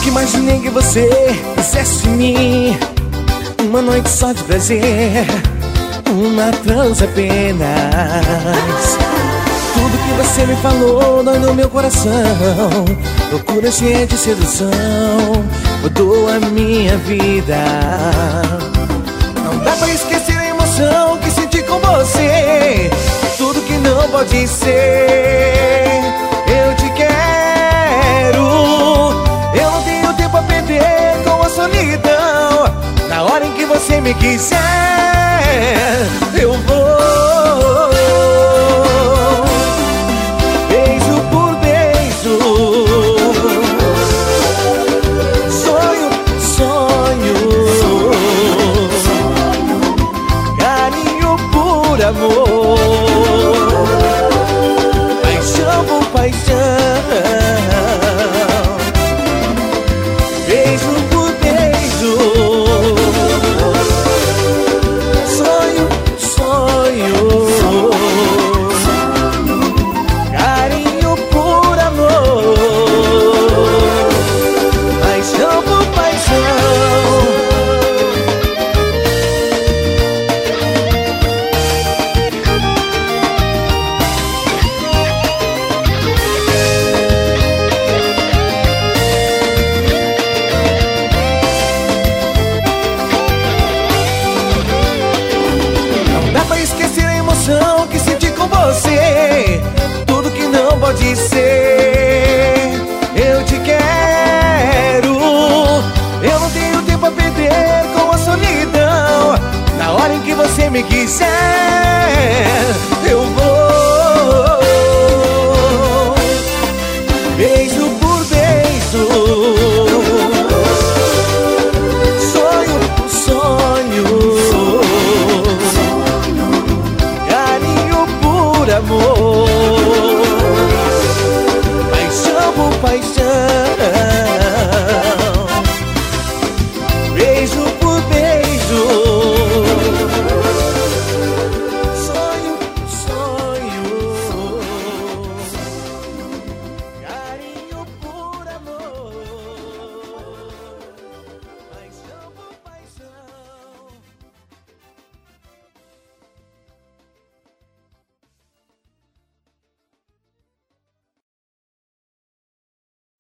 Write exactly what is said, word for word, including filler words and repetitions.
Imaginei que você fizesse em mim uma noite só de prazer, uma trança apenas. Tudo que você me falou dói no meu coração. Loucura cheia de sedução mudou a minha vida. Não dá pra esquecer a emoção que senti com você. Tudo que não pode ser, eu te quero. Eu não tenho tempo a perder com a solidão. Na hora em que você me quiser, eu vou. Beijo por beijo, sonho, sonho, carinho por amor, paixão por paixão. Beijo por beijo, sonho, sonho, carinho por amor, paixão por paixão. Que senti com você, tudo que não pode ser, eu te quero. Eu não tenho tempo a perder com a solidão. Na hora em que você me quiser, eu vou. Beijo por beijo, sonho por sonho, amor,